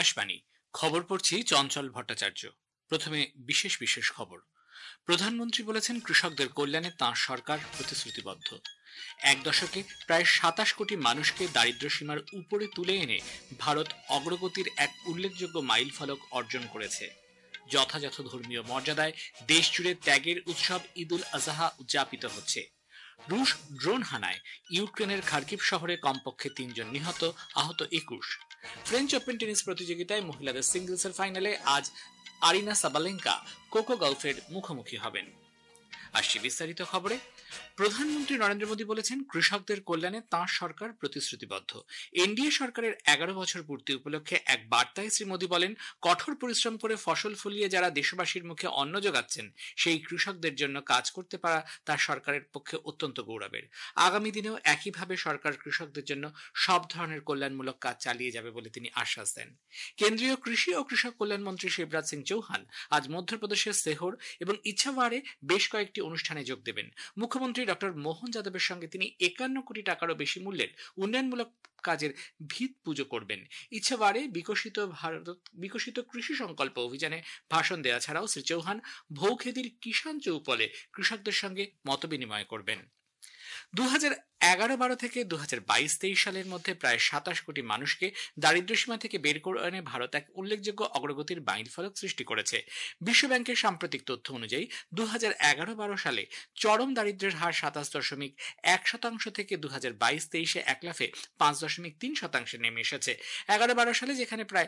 আকাশবাণী খবর পড়ছি চঞ্চল ভট্টাচার্য। প্রথমে বিশেষ বিশেষ খবর। প্রধানমন্ত্রী বলেছেন কৃষকদের কল্যাণে তাঁর সরকার প্রতিশ্রুতিবদ্ধ। এক দশকে প্রায় ২৭ কোটি মানুষকে দারিদ্র্য সীমার উপরে তুলে এনে ভারত অগ্রগতির এক উল্লেখযোগ্য মাইলফলক অর্জন করেছে। যথাযথ ধর্মীয় মর্যাদায় দেশ জুড়ে ত্যাগের উৎসব ঈদ উল আজহা উদযাপিত হচ্ছে। রুশ ড্রোন হানায় ইউক্রেনের খার্কিভ শহরে কমপক্ষে ৩ জন নিহত, আহত ২১। ফ্রেঞ্চ ওপেন টেনিস প্রতিযোগিতায় মহিলাদের সিঙ্গলসের ফাইনালে আজ আরিনা সাবালেঙ্কা কোকো গলফের মুখোমুখি হবেন। আসছি বিস্তারিত খবরে। প্রধানমন্ত্রী নরেন্দ্র মোদী বলেছেন কৃষকদের কল্যাণে তাঁর সরকার প্রতিশ্রুতিবদ্ধ। এনডিএ সরকারের ১১ বছর পূর্তি উপলক্ষে এক বার্তায় শ্রী মোদী বলেন, কঠোর পরিশ্রম করে ফসল ফলিয়ে যারা দেশবাসীর মুখে অন্ন যোগাচ্ছেন সেই কৃষকদের জন্য কাজ করতে পারা তার সরকারের পক্ষে অত্যন্ত গৌরবের। আগামী দিনেও একইভাবে সরকার কৃষকদের জন্য সব ধরনের কল্যাণমূলক কাজ চালিয়ে যাবে বলে তিনি আশ্বাস দেন। কেন্দ্রীয় কৃষি ও কৃষক কল্যাণ মন্ত্রী শিবরাজ সিং চৌহান আজ মধ্যপ্রদেশের সেহর এবং ইচ্ছাওয়াড়ে বেশ কয়েকটি অনুষ্ঠানে যোগ দেবেন। মুখ্যমন্ত্রী ডক্টর মোহন যাদবের সঙ্গে তিনি ৫১ কোটি টাকারও বেশি মূল্যের উন্নয়নমূলক কাজের ভিত পুজো করবেন। ইচ্ছাওয়াড়ে বিকশিত ভারত বিকশিত কৃষি সংকল্প অভিযানে ভাষণ দেওয়া ছাড়াও শ্রী চৌহান ভৌখেদির কিষাণ চৌপলে কৃষকদের সঙ্গে মতবিনিময় করবেন। ২০১১-১২ থেকে ২০২২-২৩ সালের মধ্যে প্রায় ২৭ কোটি মানুষকে দারিদ্র্যসীমা থেকে বের করে এনে ভারত এক উল্লেখযোগ্য অগ্রগতির মাইলফলক সৃষ্টি করেছে। বিশ্বব্যাংকের সাম্প্রতিক তথ্য অনুযায়ী ২০১১-১২ সালে চরম দারিদ্র্যের হার ২৭.১% থেকে ২০২২-২৩-এ একলাফে ৫.৩% নেমে এসেছে। ১১-১২ সালে যেখানে প্রায়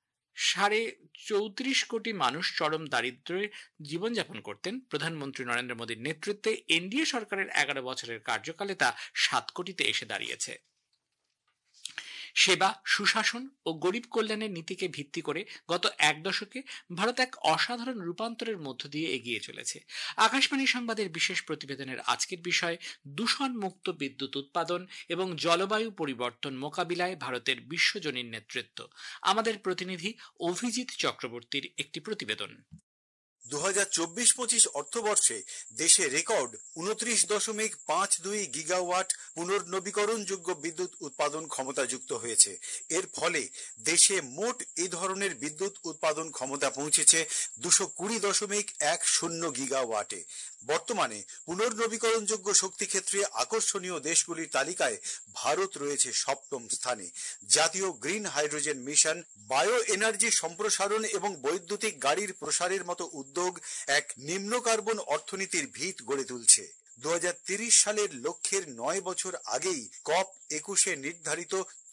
৩.৩৪ কোটি মানুষ চরম দারিদ্র্যে জীবনযাপন করতেন, প্রধানমন্ত্রী নরেন্দ্র মোদীর নেতৃত্বে এনডিএ সরকারের ১১ বছরের কার্যকালে তা ৭ কোটিতে এসে দাঁড়িয়েছে। সেবা, সুশাসন ও গরিব কল্যাণের নীতিকে ভিত্তি করে গত এক দশকে ভারত এক অসাধারণ রূপান্তরের মধ্য দিয়ে এগিয়ে চলেছে। আকাশবাণী সংবাদের বিশেষ প্রতিবেদনের আজকের বিষয় দূষণ মুক্ত বিদ্যুৎ উৎপাদন এবং জলবায়ু পরিবর্তন মোকাবিলায় ভারতের বিশ্বজনীন নেতৃত্ব। আমাদের প্রতিনিধি অভিজিৎ চক্রবর্তীর একটি প্রতিবেদন। ২০২৪-২৫ অর্থবর্ষে দেশে রেকর্ড ২৯.৫২ গিগাওয়াট পুনর্নবীকরণযোগ্য বিদ্যুৎ উৎপাদন ক্ষমতাযুক্ত হয়েছে। এর ফলে দেশে মোট এই ধরনের বিদ্যুৎ উৎপাদন ক্ষমতা পৌঁছেছে ২২.১০ গিগাওয়াটে। বর্তমানে পুনর্নবীকরণযোগ্য শক্তি ক্ষেত্রে আকর্ষণীয় দেশগুলির তালিকায় ভারত রয়েছে ৭ম স্থানে। জাতীয় green hydrogen mission, bio energy সম্প্রসারণ এবং বৈদ্যুতিক গাড়ির প্রসারের মতো উদ্যোগ এক নিম্ন কার্বন অর্থনীতির ভিত গড়ে তুলছে। ২০৩০ সালের লক্ষ্যের ৯ বছর আগেই COP21-এ নির্ধারিত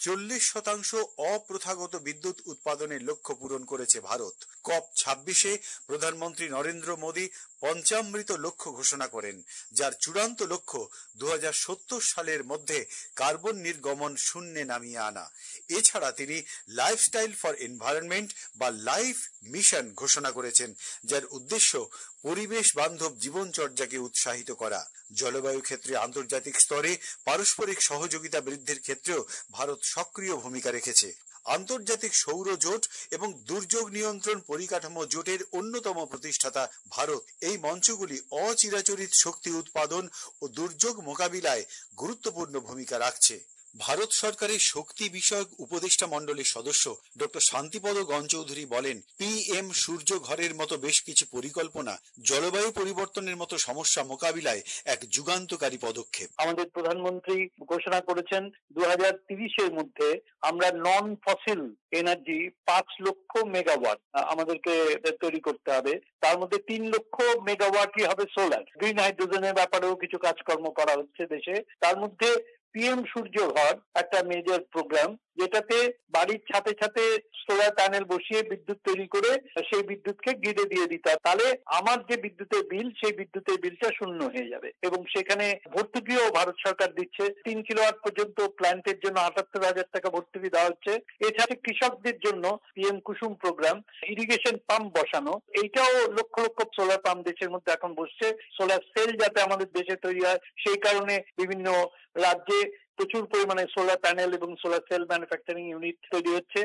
৪০% অপ্রথাগত বিদ্যুৎ উৎপাদনের লক্ষ্য পূরণ করেছে ভারত। COP26-এ প্রধানমন্ত্রী নরেন্দ্র মোদী পঞ্চামৃত লক্ষ্য ঘোষণা করেন, যার চূড়ান্ত লক্ষ্য ২০৭০ সালের মধ্যে কার্বন নির্গমন শূন্যে নামিয়ে আনা। এছাড়া তিনি লাইফস্টাইল ফর এনভায়রনমেন্ট বা লাইফ মিশন ঘোষণা করেছেন, যার উদ্দেশ্য পরিবেশ বান্ধব জীবনচর্যাকে উৎসাহিত করা। জলবায়ু ক্ষেত্রে আন্তর্জাতিক স্তরে পারস্পরিক সহযোগিতা বৃদ্ধির ক্ষেত্রেও ভারত সক্রিয় ভূমিকা রেখেছে। আন্তর্জাতিক সৌর জোট এবং দুর্যোগ নিয়ন্ত্রণ পরিকাঠামো জোটের অন্যতম প্রতিষ্ঠাতা ভারত এই মঞ্চগুলি অচিরাচরিত শক্তি উৎপাদন ও দুর্যোগ মোকাবিলায় গুরুত্বপূর্ণ ভূমিকা রাখছে। ভারত সরকারের শক্তি বিষয়ক উপদেষ্টা মণ্ডলীর সদস্য ডক্টর শান্তিপদ গণচৌধুরী বলেন, PM সূর্য ঘরের মতো বেশ কিছু পরিকল্পনা জলবায়ু পরিবর্তনের মতো সমস্যা মোকাবিলায় এক যুগান্তকারী পদক্ষেপ। আমাদের প্রধানমন্ত্রী ঘোষণা করেছেন 2030-এর মধ্যে আমরা নন ফসিল এনার্জি 5 লক্ষ মেগাওয়াট আমাদেরকে তৈরি করতে হবে। তার মধ্যে 3 লক্ষ মেগাওয়াটই হবে সোলার। গ্রিন হাইড্রোজেনের ব্যাপারেও কিছু কাজকর্ম করা হচ্ছে দেশে। তার মধ্যে PM সূর্য ঘর একটা মেজর প্রোগ্রাম, যেটাতে বাড়ির ছাদে ছাদে সোলার প্যানেল বসিয়ে বিদ্যুৎ তৈরি করে সেই বিদ্যুৎকে গ্রিডে দিয়ে দিতে হবে। তাহলে আমার যে বিদ্যুতের বিল, সেই বিদ্যুতের বিলটা শূন্য হয়ে যাবে। এবং সেখানে ভর্তুকিও ভারত সরকার দিচ্ছে। 3 কিলোওয়াট পর্যন্ত প্ল্যান্টের জন্য ৭৮,০০০ টাকা ভর্তুকি দেওয়া হচ্ছে। এছাড়া কৃষকদের জন্য PM Kusum programme, irrigation pump বসানো, এইটাও লক্ষ লক্ষ সোলার পাম্প দেশের মধ্যে এখন বসছে। সোলার সেল যাতে আমাদের দেশে তৈরি হয়, সেই কারণে বিভিন্ন রাজ্যে প্রচুর পরিমাণে সোলার প্যানেল এবং সোলার সেল ম্যানুফ্যাকচারিং ইউনিট তৈরি হচ্ছে।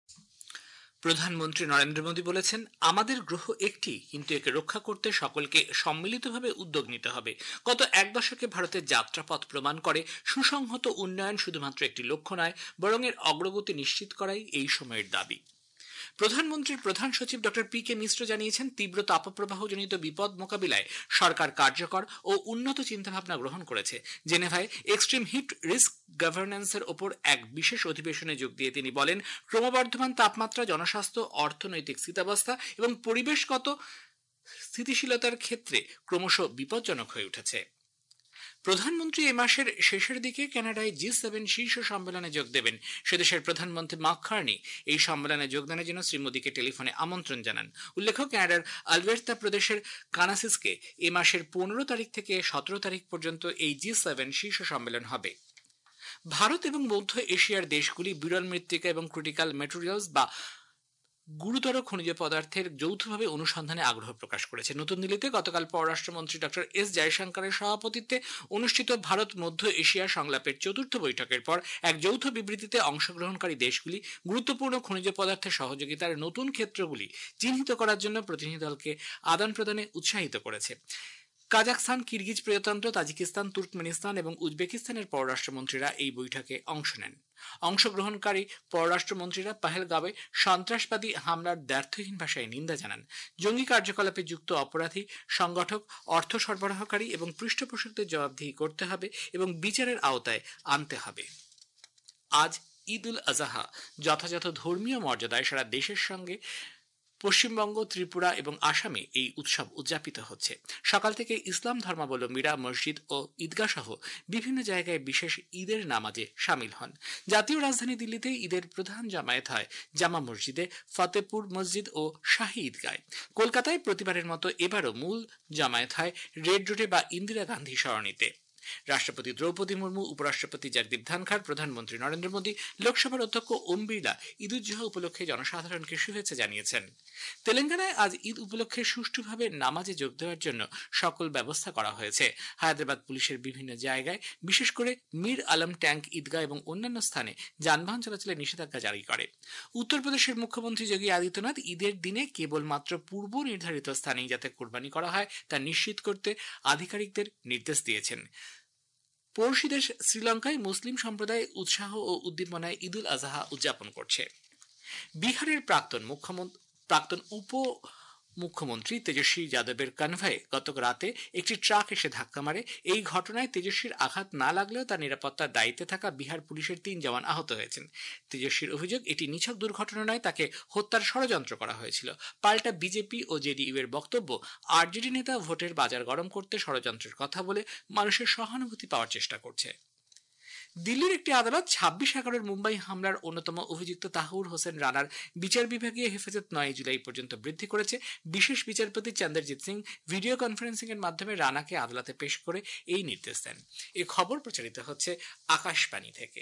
প্রধানমন্ত্রী নরেন্দ্র মোদী বলেছেন, আমাদের গ্রহ একটি, কিন্তু একে রক্ষা করতে সকলকে সম্মিলিতভাবে উদ্যোগ নিতে হবে। গত এক দশকে ভারতের যাত্রাপথ প্রমাণ করে সুসংহত উন্নয়ন শুধুমাত্র একটি লক্ষ্য নয়, বরং এর অগ্রগতি নিশ্চিত করাই এই সময়ের দাবি। প্রধানমন্ত্রীর প্রধান সচিব ডক্টর পি.কে. মিশ্র জানিয়েছেন, তীব্র তাপপ্রবাহজনিত বিপদ মোকাবিলায় সরকার কার্যকর ও উন্নত চিন্তাভাবনা গ্রহণ করেছে। জেনেভায় এক্সট্রিম হিট রিস্ক গভর্নেন্সের ওপর এক বিশেষ অধিবেশনে যোগ দিয়ে তিনি বলেন, ক্রমবর্ধমান তাপমাত্রা জনস্বাস্থ্য, অর্থনৈতিক স্থিতাবস্থা এবং পরিবেশগত স্থিতিশীলতার ক্ষেত্রে ক্রমশ বিপজ্জনক হয়ে উঠেছে। প্রধানমন্ত্রী এ মাসের শেষের দিকে কানাডায় G7 শীর্ষ সম্মেলনে যোগ দেবেন। সেদেশের প্রধানমন্ত্রী মার্ক কার্নি এই সম্মেলনে যোগদানের জন্য শ্রী মোদীকে টেলিফোনে আমন্ত্রণ জানান। উল্লেখ্য, কানাডার আলবের্তা প্রদেশের কানাসিসকে এ মাসের 15 তারিখ থেকে 17 তারিখ পর্যন্ত এই G7 শীর্ষ সম্মেলন হবে। ভারত এবং মধ্য এশিয়ার দেশগুলি বিরল মৃত্তিকা এবং ক্রিটিক্যাল ম্যাটেরিয়ালস বা গুরুতর খনিজ পদার্থের যৌথভাবে অনুসন্ধানে আগ্রহ প্রকাশ করেছে। নতুন দিল্লিতে গতকাল পররাষ্ট্রমন্ত্রী ডক্টর এস জয়শঙ্করের সভাপতিত্বে অনুষ্ঠিত ভারত মধ্য এশিয়া সংলাপের চতুর্থ বৈঠকের পর এক যৌথ বিবৃতিতে অংশগ্রহণকারী দেশগুলি গুরুত্বপূর্ণ খনিজ পদার্থের সহযোগিতার নতুন ক্ষেত্রগুলি চিহ্নিত করার জন্য প্রতিনিধি দলকে আদান প্রদানে উৎসাহিত করেছে। কাজাখস্তান, কিরগিজ প্রজাতন্ত্র, তাজিকিস্তান, তুর্কমেনিস্তান এবং উজবেকিস্তানের পররাষ্ট্রমন্ত্রীরা এই বৈঠকে অংশ নেন। অংশগ্রহণকারী পররাষ্ট্রমন্ত্রীরা পাহেলগাঁওয়ে সন্ত্রাসবাদী হামলার দ্ব্যর্থহীন ভাষায় নিন্দা জানান। জঙ্গি কার্যকলাপে যুক্ত অপরাধী, সংগঠক, অর্থ সরবরাহকারী এবং পৃষ্ঠপোষকদের জবাবদিহি করতে হবে এবং বিচারের আওতায় আনতে হবে। আজ ঈদ উল আজহা যথাযথ ধর্মীয় মর্যাদায় সারা দেশের সঙ্গে পশ্চিমবঙ্গ, ত্রিপুরা এবং আসামে এই উৎসব উদযাপিত হচ্ছে। সকাল থেকে ইসলাম ধর্মাবলম্বীরা মসজিদ ও ঈদগাহ সহ বিভিন্ন জায়গায় বিশেষ ঈদের নামাজে সামিল হন। জাতীয় রাজধানী দিল্লিতে ঈদের প্রধান জামায়াত হয় জামা মসজিদে, ফতেপুর মসজিদ ও শাহী ঈদগায়। কলকাতায় প্রতিবারের মতো এবারও মূল জামায়াত হয় রেড রোডে বা ইন্দিরা গান্ধী সরণিতে। রাষ্ট্রপতি দ্রৌপদী মুর্মু, উপরাষ্ট্রপতি জগদীপ ধনখড়, প্রধানমন্ত্রী নরেন্দ্র মোদী, লোকসভার অধ্যক্ষ ওম বিড়লা ঈদ উজ জোহা উপলক্ষে জনসাধারণকে শুভেচ্ছা জানিয়েছেন। তেলেঙ্গানায় আজ ঈদ উপলক্ষে সুষ্ঠুভাবে নামাজে যোগ দেওয়ার জন্য সকল ব্যবস্থা করা হয়েছে। হায়দ্রাবাদ পুলিশের বিভিন্ন জায়গায়, বিশেষ করে মীর আলম ট্যাঙ্ক ঈদগাহ এবং অন্যান্য স্থানে যানবাহন চলাচলে নিষেধাজ্ঞা জারি করে। উত্তরপ্রদেশের মুখ্যমন্ত্রী যোগী আদিত্যনাথ ঈদের দিনে কেবলমাত্র পূর্ব নির্ধারিত স্থানেই যাতে কোরবানি করা হয় তা নিশ্চিত করতে আধিকারিকদের নির্দেশ দিয়েছেন। পড়শি দেশ শ্রীলঙ্কায় মুসলিম সম্প্রদায় উৎসাহ ও উদ্দীপনায় ঈদ উল আজহা উদযাপন করছে। বিহারের প্রাক্তন উপমুখ্যমন্ত্রী তেজস্বী যাদবের কনভয়ে গত রাতে একটি ট্রাক এসে ধাক্কা মারে। এই ঘটনায় তেজস্বীর আঘাত না লাগলেও তার নিরাপত্তার দায়িত্বে থাকা বিহার পুলিশের 3 জওয়ান আহত হয়েছেন। তেজস্বীর অভিযোগ, এটি নিছক দুর্ঘটনা নয়, তাকে হত্যার ষড়যন্ত্র করা হয়েছিল। পাল্টা বিজেপি ও জেডিইউ এর বক্তব্য, আরজেডি নেতা ভোটের বাজার গরম করতে ষড়যন্ত্রের কথা বলে মানুষের সহানুভূতি পাওয়ার চেষ্টা করছে। দিল্লির একটি আদালত 26/11 মুম্বাই হামলার অন্যতম অভিযুক্ত তাহুর হোসেন রানার বিচার বিভাগীয় হেফাজত 9 জুলাই পর্যন্ত বৃদ্ধি করেছে। বিশেষ বিচারপতি চন্দ্রজিৎ সিং ভিডিও কনফারেন্সিং এর মাধ্যমে রানাকে আদালতে পেশ করে এই নির্দেশ দেন। এই খবর প্রচারিত হচ্ছে আকাশবাণী থেকে।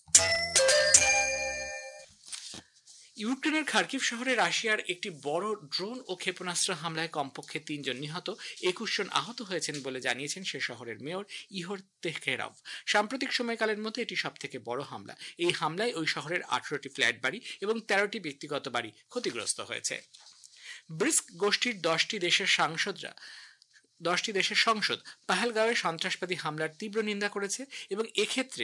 ইউক্রেনের খার্কিভ শহরে রাশিয়ার একটি বড় ড্রোন ও ক্ষেপণাস্ত্র হামলায় কমপক্ষে 3 জন নিহত, 21 জন আহত হয়েছেন বলে জানিয়েছেন সে শহরের মেয়র ইহোর তেখেরভ। সাম্প্রতিক সময়কালের মধ্যে এটি সবথেকে বড় হামলা। এই হামলায় ওই শহরের 18টি ফ্ল্যাট বাড়ি এবং 13টি ব্যক্তিগত বাড়ি ক্ষতিগ্রস্ত হয়েছে। ব্রিক্স গোষ্ঠীর 10টি দেশের সংসদ পাহেলগাঁওয়ে সন্ত্রাসবাদী হামলার তীব্র নিন্দা করেছে এবং এক্ষেত্রে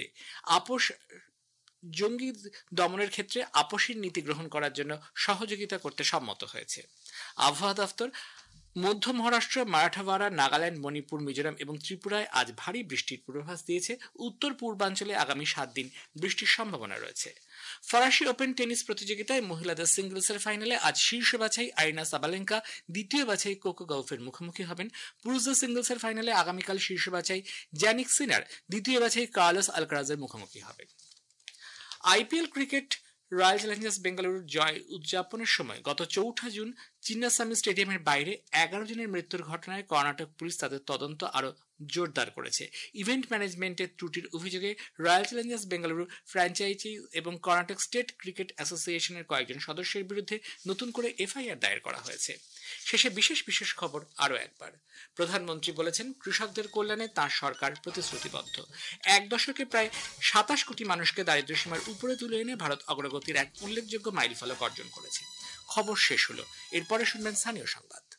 জঙ্গি দমনের ক্ষেত্রে আপসীর নীতি গ্রহণ করার জন্য সহযোগিতা করতে সম্মত হয়েছে। আবহাওয়া দফতর মধ্য মহারাষ্ট্র, মারাঠাওয়াড়া, নাগাল্যান্ড, মণিপুর, মিজোরাম এবং ত্রিপুরায় আজ ভারী বৃষ্টির পূর্বাভাস দিয়েছে। উত্তর পূর্বাঞ্চলে আগামী 7 দিন বৃষ্টির সম্ভাবনা রয়েছে। ফরাসি ওপেন টেনিস প্রতিযোগিতায় মহিলাদের সিঙ্গলসের ফাইনালে আজ শীর্ষ বাছাই আরিনা সাবালেঙ্কা দ্বিতীয় বাছাই কোকো গউফের মুখোমুখি হবেন। পুরুষদের সিঙ্গলসের ফাইনালে আগামীকাল শীর্ষ বাছাই জ্যানিক সিনার দ্বিতীয় বাছাই কার্লোস আলকারাজের মুখোমুখি হবে। আইপিএল ক্রিকেট রয়্যাল চ্যালেঞ্জার্স বেঙ্গালুরুর জয় উদযাপনের সময় গত 4 জুন চিন্নাস্বামী স্টেডিয়ামের বাইরে 11 জনের মৃত্যুর ঘটনায় কর্ণাটক পুলিশ তাদের তদন্ত আরো জোরদার করেছে। ইভেন্ট ম্যানেজমেন্টের ত্রুটির অভিযোগে রয়্যাল চ্যালেঞ্জার্স বেঙ্গালুরু ফ্র্যাঞ্চাইজি এবং কর্ণাটক স্টেট ক্রিকেট অ্যাসোসিয়েশনের কয়েকজন সদস্যের বিরুদ্ধে নতুন করে এফআইআর দায়ের করা হয়েছে। শেষে বিশেষ খবর আরো একবার। প্রধানমন্ত্রী বলেছেন, কৃষকদের কল্যাণে তাঁর সরকার প্রতিশ্রুতিবদ্ধ। এক দশকে প্রায় 27 কোটি মানুষকে দারিদ্র্যসীমার উপরে তুলে এনে ভারত অগ্রগতির এক উল্লেখযোগ্য মাইলফলক অর্জন করেছে। খবর শেষ হলো। এরপরে শুনবেন স্থানীয় সংবাদ।